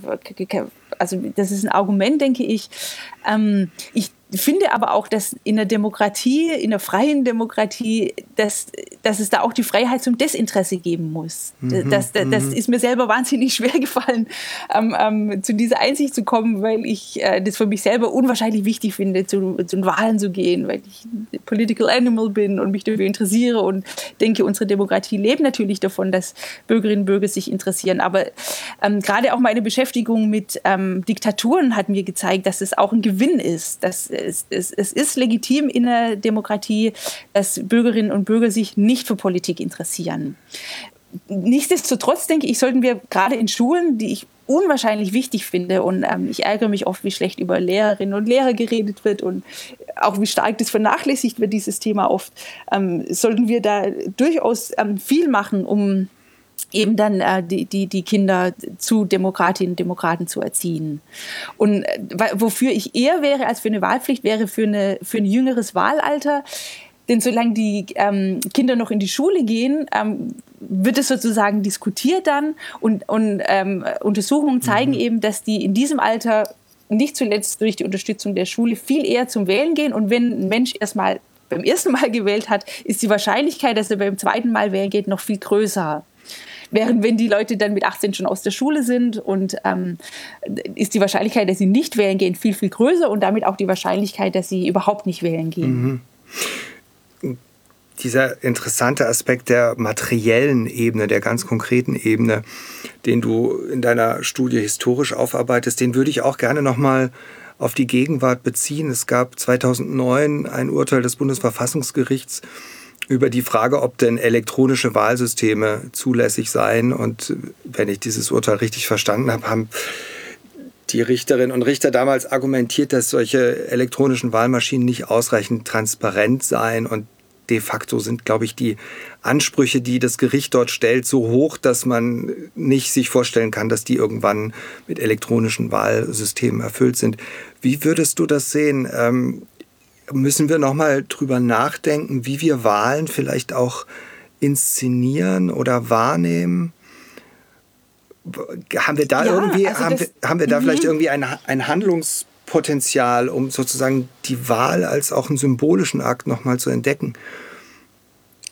also das ist ein Argument, denke ich. Ähm, ich finde aber auch, dass in der Demokratie, in der freien Demokratie, dass, dass es da auch die Freiheit zum Desinteresse geben muss. Mhm, das, das, das ist mir selber wahnsinnig schwer gefallen, ähm, ähm, zu dieser Einsicht zu kommen, weil ich äh, das für mich selber unwahrscheinlich wichtig finde, zu, zu den Wahlen zu gehen, weil ich ein Political Animal bin und mich dafür interessiere und denke, unsere Demokratie lebt natürlich davon, dass Bürgerinnen und Bürger sich interessieren. Aber ähm, gerade auch meine Beschäftigung mit ähm, Diktaturen hat mir gezeigt, dass es auch ein Gewinn ist, dass Es, es, es ist legitim in der Demokratie, dass Bürgerinnen und Bürger sich nicht für Politik interessieren. Nichtsdestotrotz denke ich, sollten wir gerade in Schulen, die ich unwahrscheinlich wichtig finde, und ähm, ich ärgere mich oft, wie schlecht über Lehrerinnen und Lehrer geredet wird und auch wie stark das vernachlässigt wird, dieses Thema oft, ähm, sollten wir da durchaus ähm, viel machen, um eben dann äh, die, die, die Kinder zu Demokratinnen und Demokraten zu erziehen. Und äh, wofür ich eher wäre als für eine Wahlpflicht, wäre für, eine, für ein jüngeres Wahlalter. Denn solange die ähm, Kinder noch in die Schule gehen, ähm, wird es sozusagen diskutiert dann. Und, und ähm, Untersuchungen zeigen mhm. eben, dass die in diesem Alter nicht zuletzt durch die Unterstützung der Schule viel eher zum Wählen gehen. Und wenn ein Mensch erstmal beim ersten Mal gewählt hat, ist die Wahrscheinlichkeit, dass er beim zweiten Mal wählen geht, noch viel größer. Während wenn die Leute dann mit achtzehn schon aus der Schule sind, und ähm, ist die Wahrscheinlichkeit, dass sie nicht wählen gehen, viel, viel größer, und damit auch die Wahrscheinlichkeit, dass sie überhaupt nicht wählen gehen. Mhm. Dieser interessante Aspekt der materiellen Ebene, der ganz konkreten Ebene, den du in deiner Studie historisch aufarbeitest, den würde ich auch gerne nochmal auf die Gegenwart beziehen. Es gab zweitausendneun ein Urteil des Bundesverfassungsgerichts über die Frage, ob denn elektronische Wahlsysteme zulässig seien. Und wenn ich dieses Urteil richtig verstanden habe, haben die Richterinnen und Richter damals argumentiert, dass solche elektronischen Wahlmaschinen nicht ausreichend transparent seien. Und de facto sind, glaube ich, die Ansprüche, die das Gericht dort stellt, so hoch, dass man nicht sich vorstellen kann, dass die irgendwann mit elektronischen Wahlsystemen erfüllt sind. Wie würdest du das sehen? Ähm, Müssen wir noch mal drüber nachdenken, wie wir Wahlen vielleicht auch inszenieren oder wahrnehmen? Haben wir da ja, irgendwie, also haben, wir, haben wir da m- vielleicht irgendwie ein, ein Handlungspotenzial, um sozusagen die Wahl als auch einen symbolischen Akt noch mal zu entdecken?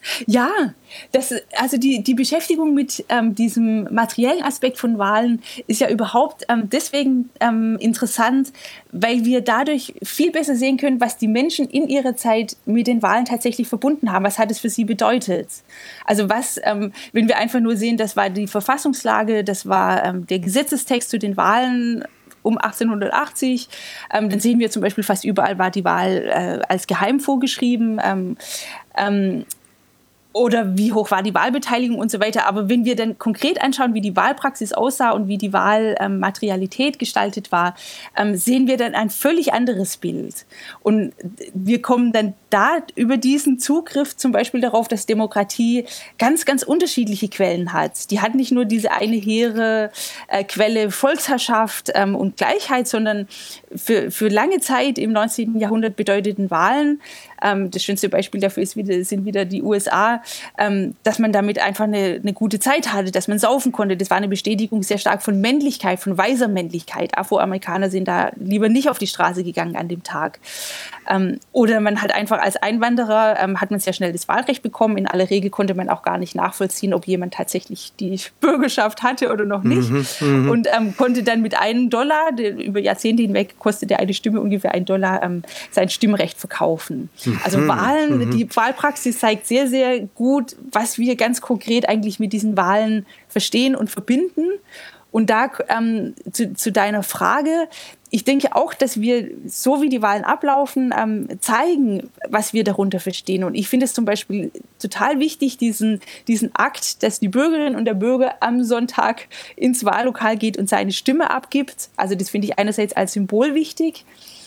Ja, das, also die, die Beschäftigung mit ähm, diesem materiellen Aspekt von Wahlen ist ja überhaupt ähm, deswegen ähm, interessant, weil wir dadurch viel besser sehen können, was die Menschen in ihrer Zeit mit den Wahlen tatsächlich verbunden haben. Was hat es für sie bedeutet? Also was, ähm, wenn wir einfach nur sehen, das war die Verfassungslage, das war ähm, der Gesetzestext zu den Wahlen um achtzehnhundertachtzig, ähm, dann sehen wir zum Beispiel fast überall war die Wahl äh, als geheim vorgeschrieben. Ähm, ähm, Oder wie hoch war die Wahlbeteiligung und so weiter. Aber wenn wir dann konkret anschauen, wie die Wahlpraxis aussah und wie die Wahlmaterialität ähm, gestaltet war, ähm, sehen wir dann ein völlig anderes Bild. Und wir kommen dann da über diesen Zugriff zum Beispiel darauf, dass Demokratie ganz, ganz unterschiedliche Quellen hat. Die hat nicht nur diese eine hehre äh, Quelle Volksherrschaft ähm, und Gleichheit, sondern für, für lange Zeit im neunzehnten Jahrhundert bedeuteten Wahlen, ähm, das schönste Beispiel dafür ist wieder, sind wieder die U S A, ähm, dass man damit einfach eine, eine gute Zeit hatte, dass man saufen konnte. Das war eine Bestätigung sehr stark von Männlichkeit, von weiser Männlichkeit. Afroamerikaner sind da lieber nicht auf die Straße gegangen an dem Tag. Ähm, oder man hat einfach als Einwanderer, ähm, hat man sehr schnell das Wahlrecht bekommen. In aller Regel konnte man auch gar nicht nachvollziehen, ob jemand tatsächlich die Bürgerschaft hatte oder noch nicht. Mhm, und ähm, konnte dann mit einem Dollar, über Jahrzehnte hinweg kostete eine Stimme ungefähr einen Dollar, ähm, sein Stimmrecht verkaufen. Mhm, also Wahlen, mhm. die Wahlpraxis zeigt sehr, sehr gut, was wir ganz konkret eigentlich mit diesen Wahlen verstehen und verbinden. Und da ähm, zu, zu deiner Frage, ich denke auch, dass wir, so wie die Wahlen ablaufen, ähm, zeigen, was wir darunter verstehen. Und ich finde es zum Beispiel total wichtig, diesen, diesen Akt, dass die Bürgerin und der Bürger am Sonntag ins Wahllokal geht und seine Stimme abgibt. Also das finde ich einerseits als Symbol wichtig.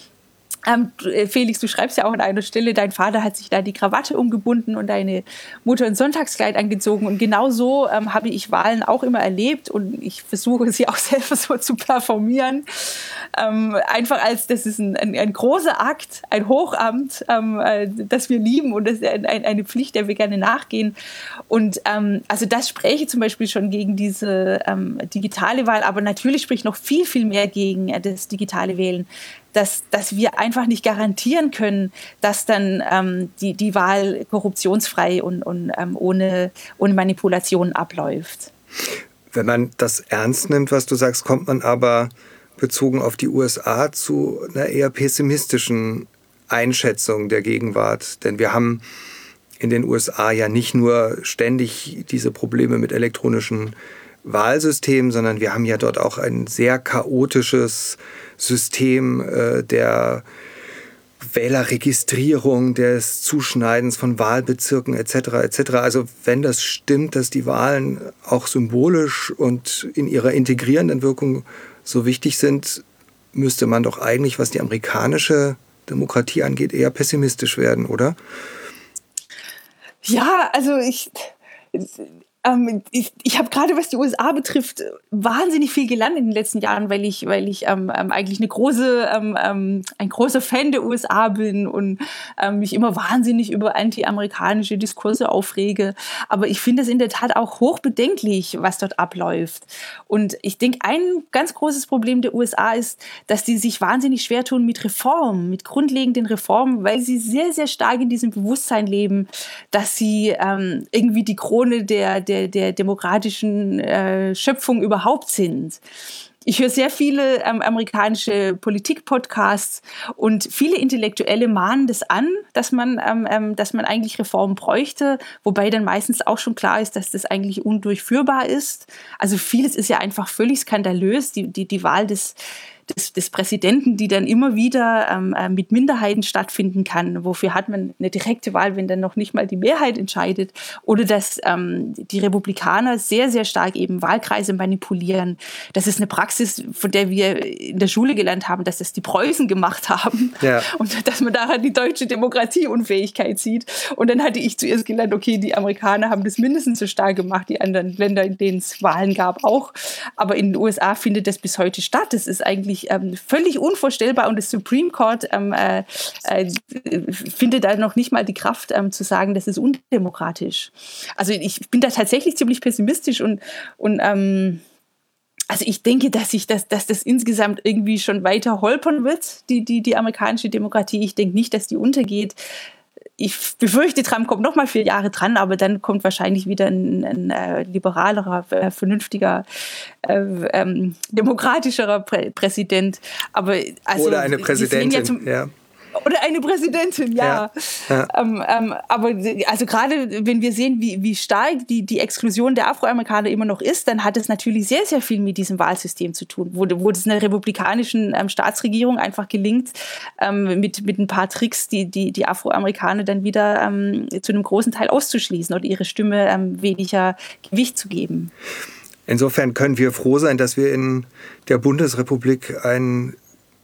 Ähm, Felix, du schreibst ja auch an einer Stelle, dein Vater hat sich da die Krawatte umgebunden und deine Mutter ein Sonntagskleid angezogen. Und genau so ähm, habe ich Wahlen auch immer erlebt und ich versuche sie auch selber so zu performieren. Ähm, einfach als, das ist ein, ein, ein großer Akt, ein Hochamt, ähm, äh, das wir lieben und das ist ein, ein, eine Pflicht, der wir gerne nachgehen. Und ähm, also das spräche zum Beispiel schon gegen diese ähm, digitale Wahl, aber natürlich spricht noch viel, viel mehr gegen äh, das digitale Wählen. Dass, dass wir einfach nicht garantieren können, dass dann ähm, die, die Wahl korruptionsfrei und, und ähm, ohne, ohne Manipulationen abläuft. Wenn man das ernst nimmt, was du sagst, kommt man aber bezogen auf die U S A zu einer eher pessimistischen Einschätzung der Gegenwart. Denn wir haben in den U S A ja nicht nur ständig diese Probleme mit elektronischen Wahlsystemen, sondern wir haben ja dort auch ein sehr chaotisches System äh, der Wählerregistrierung, des Zuschneidens von Wahlbezirken et cetera et cetera. Also wenn das stimmt, dass die Wahlen auch symbolisch und in ihrer integrierenden Wirkung so wichtig sind, müsste man doch eigentlich, was die amerikanische Demokratie angeht, eher pessimistisch werden, oder? Ja, also ich... Ähm, ich ich habe gerade, was die U S A betrifft, wahnsinnig viel gelernt in den letzten Jahren, weil ich, weil ich ähm, eigentlich eine große, ähm, ein großer Fan der U S A bin und ähm, mich immer wahnsinnig über anti-amerikanische Diskurse aufrege. Aber ich finde es in der Tat auch hochbedenklich, was dort abläuft. Und ich denke, ein ganz großes Problem der U S A ist, dass die sich wahnsinnig schwer tun mit Reformen, mit grundlegenden Reformen, weil sie sehr, sehr stark in diesem Bewusstsein leben, dass sie ähm, irgendwie die Krone der, der Der, der demokratischen äh, Schöpfung überhaupt sind. Ich höre sehr viele ähm, amerikanische Politik-Podcasts und viele Intellektuelle mahnen das an, dass man, ähm, dass man eigentlich Reformen bräuchte, wobei dann meistens auch schon klar ist, dass das eigentlich undurchführbar ist. Also vieles ist ja einfach völlig skandalös. Die, die, die Wahl des Des, des Präsidenten, die dann immer wieder ähm, äh, mit Minderheiten stattfinden kann. Wofür hat man eine direkte Wahl, wenn dann noch nicht mal die Mehrheit entscheidet? Oder dass ähm, die Republikaner sehr, sehr stark eben Wahlkreise manipulieren. Das ist eine Praxis, von der wir in der Schule gelernt haben, dass das die Preußen gemacht haben. Ja. Und dass man daran die deutsche Demokratieunfähigkeit sieht. Und dann hatte ich zuerst gelernt, okay, die Amerikaner haben das mindestens so stark gemacht, die anderen Länder, in denen es Wahlen gab, auch. Aber in den U S A findet das bis heute statt. Das ist eigentlich Ähm, völlig unvorstellbar und das Supreme Court ähm, äh, äh, findet da noch nicht mal die Kraft ähm, zu sagen, das ist undemokratisch. Also ich bin da tatsächlich ziemlich pessimistisch und, und ähm, also ich denke, dass sich das, dass das insgesamt irgendwie schon weiter holpern wird, die, die, die amerikanische Demokratie. Ich denke nicht, dass die untergeht. ich befürchte, Trump kommt noch mal vier Jahre dran, aber dann kommt wahrscheinlich wieder ein, ein äh, liberalerer, äh, vernünftiger, äh, ähm, demokratischerer Prä- Präsident. Aber, also, Oder eine Präsidentin, ja, zum, ja. Oder eine Präsidentin, ja. ja. ja. Ähm, ähm, aber also gerade wenn wir sehen, wie, wie stark die, die Exklusion der Afroamerikaner immer noch ist, dann hat es natürlich sehr, sehr viel mit diesem Wahlsystem zu tun, wo, wo es einer republikanischen ähm, Staatsregierung einfach gelingt, ähm, mit, mit ein paar Tricks die, die, die Afroamerikaner dann wieder ähm, zu einem großen Teil auszuschließen oder ihre Stimme ähm, weniger Gewicht zu geben. Insofern können wir froh sein, dass wir in der Bundesrepublik ein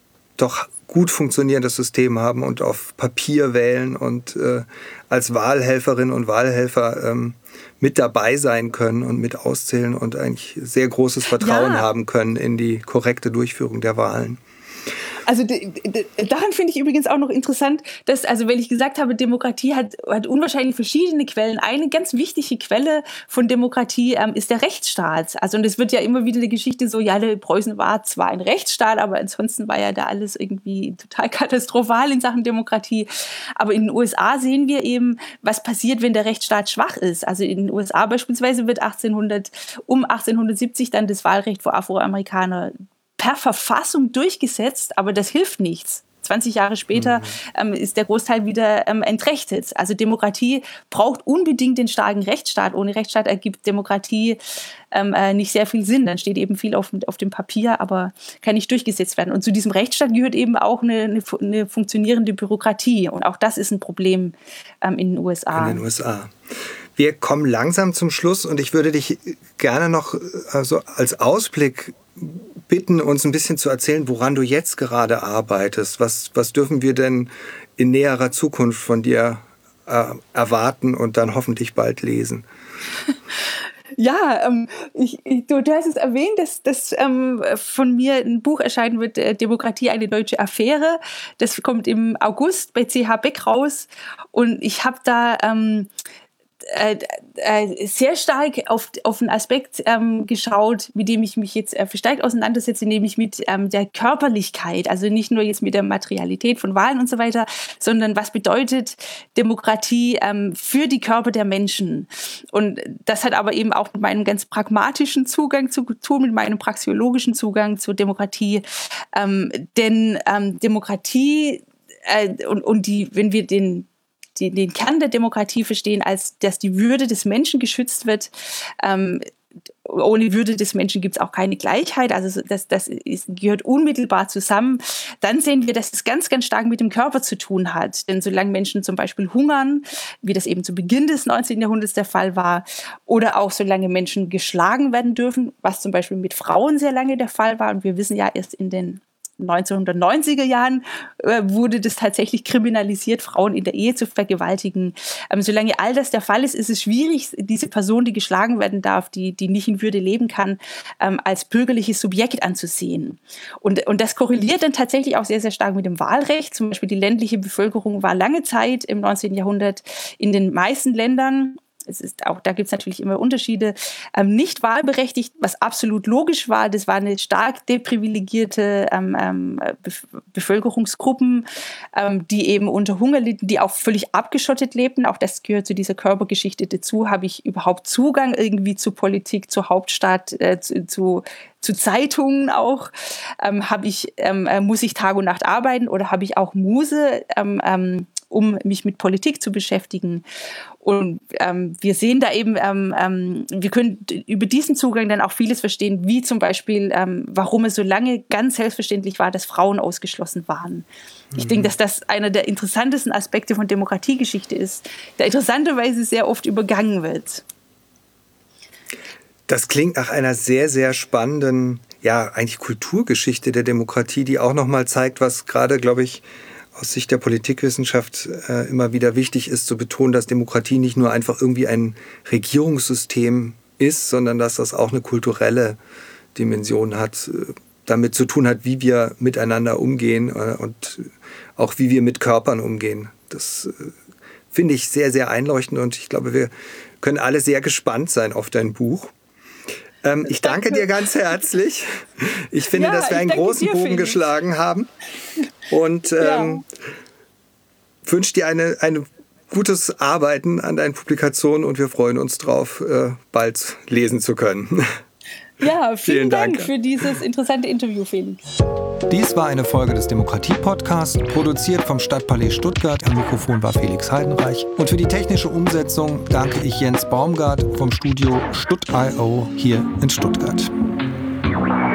doch gut funktionierendes System haben und auf Papier wählen und äh, als Wahlhelferinnen und Wahlhelfer ähm, mit dabei sein können und mit auszählen und eigentlich sehr großes Vertrauen ja. haben können in die korrekte Durchführung der Wahlen. Also d- d- daran finde ich übrigens auch noch interessant, dass, also wenn ich gesagt habe, Demokratie hat, hat unwahrscheinlich verschiedene Quellen. Eine ganz wichtige Quelle von Demokratie ähm, ist der Rechtsstaat. Also und es wird ja immer wieder die Geschichte so, ja, der Preußen war zwar ein Rechtsstaat, aber ansonsten war ja da alles irgendwie total katastrophal in Sachen Demokratie. Aber in den U S A sehen wir eben, was passiert, wenn der Rechtsstaat schwach ist. Also in den U S A beispielsweise wird achtzehnhundert, um achtzehnhundertsiebzig dann das Wahlrecht für Afroamerikaner per Verfassung durchgesetzt, aber das hilft nichts. zwanzig Jahre später ähm, ist der Großteil wieder ähm, entrechtet. Also Demokratie braucht unbedingt den starken Rechtsstaat. Ohne Rechtsstaat ergibt Demokratie ähm, äh, nicht sehr viel Sinn. Dann steht eben viel auf, auf dem Papier, aber kann nicht durchgesetzt werden. Und zu diesem Rechtsstaat gehört eben auch eine, eine, eine funktionierende Bürokratie. Und auch das ist ein Problem ähm, in den U S A. In den U S A. Wir kommen langsam zum Schluss und ich würde dich gerne noch also als Ausblick bitten, uns ein bisschen zu erzählen, woran du jetzt gerade arbeitest. Was, was dürfen wir denn in näherer Zukunft von dir äh, erwarten und dann hoffentlich bald lesen? Ja, ähm, ich, ich, du, du hast es erwähnt, dass, dass ähm, von mir ein Buch erscheinen wird, äh, Demokratie, eine deutsche Affäre. Das kommt im August bei C H Beck raus und ich habe da ähm, Äh, äh, sehr stark auf, auf einen Aspekt ähm, geschaut, mit dem ich mich jetzt äh, verstärkt auseinandersetze, nämlich mit ähm, der Körperlichkeit, also nicht nur jetzt mit der Materialität von Wahlen und so weiter, sondern was bedeutet Demokratie ähm, für die Körper der Menschen. Und das hat aber eben auch mit meinem ganz pragmatischen Zugang zu tun, mit meinem praxeologischen Zugang zur Demokratie. Ähm, denn ähm, Demokratie äh, und, und die, wenn wir den Die, den Kern der Demokratie verstehen, als dass die Würde des Menschen geschützt wird. Ähm, ohne Würde des Menschen gibt es auch keine Gleichheit. Also das, das ist, gehört unmittelbar zusammen. Dann sehen wir, dass es ganz, ganz stark mit dem Körper zu tun hat. Denn solange Menschen zum Beispiel hungern, wie das eben zu Beginn des neunzehnten Jahrhunderts der Fall war, oder auch solange Menschen geschlagen werden dürfen, was zum Beispiel mit Frauen sehr lange der Fall war. Und wir wissen ja, erst in den neunzehnhundertneunziger Jahren äh, wurde das tatsächlich kriminalisiert, Frauen in der Ehe zu vergewaltigen. Ähm, solange all das der Fall ist, ist es schwierig, diese Person, die geschlagen werden darf, die, die nicht in Würde leben kann, ähm, als bürgerliches Subjekt anzusehen. Und, und das korreliert dann tatsächlich auch sehr, sehr stark mit dem Wahlrecht. Zum Beispiel die ländliche Bevölkerung war lange Zeit im neunzehnten Jahrhundert in den meisten Ländern, es ist auch, da gibt es natürlich immer Unterschiede, ähm, nicht wahlberechtigt, was absolut logisch war. Das war eine stark deprivilegierte ähm, ähm, Bef- Bevölkerungsgruppen, ähm, die eben unter Hunger litten, die auch völlig abgeschottet lebten. Auch das gehört zu dieser Körpergeschichte dazu. Habe ich überhaupt Zugang irgendwie zu Politik, zur Hauptstadt, äh, zu, zu zu Zeitungen auch? Ähm, habe ich, ähm, muss ich Tag und Nacht arbeiten oder habe ich auch Muse, ähm, ähm, um mich mit Politik zu beschäftigen? Und ähm, wir sehen da eben, ähm, ähm, wir können über diesen Zugang dann auch vieles verstehen, wie zum Beispiel, ähm, warum es so lange ganz selbstverständlich war, dass Frauen ausgeschlossen waren. Ich mhm. denke, dass das einer der interessantesten Aspekte von Demokratiegeschichte ist, der interessanterweise sehr oft übergangen wird. Das klingt nach einer sehr, sehr spannenden, ja, eigentlich Kulturgeschichte der Demokratie, die auch nochmal zeigt, was gerade, glaube ich, aus Sicht der Politikwissenschaft äh, immer wieder wichtig ist, zu betonen, dass Demokratie nicht nur einfach irgendwie ein Regierungssystem ist, sondern dass das auch eine kulturelle Dimension hat, äh, damit zu tun hat, wie wir miteinander umgehen äh, und auch wie wir mit Körpern umgehen. Das äh, finde ich sehr, sehr einleuchtend und ich glaube, wir können alle sehr gespannt sein auf dein Buch. Ähm, ich danke, danke dir ganz herzlich. Ich finde, ja, dass wir einen großen dir, Bogen geschlagen haben und ähm, ja. wünsche dir eine, eine gutes Arbeiten an deinen Publikationen und wir freuen uns drauf, äh, bald lesen zu können. Ja, vielen, Vielen Dank Dank für dieses interessante Interview, Felix. Dies war eine Folge des Demokratie-Podcasts, produziert vom Stadtpalais Stuttgart. Am Mikrofon war Felix Heidenreich. Und für die technische Umsetzung danke ich Jens Baumgart vom Studio Stutt Punkt i o hier in Stuttgart.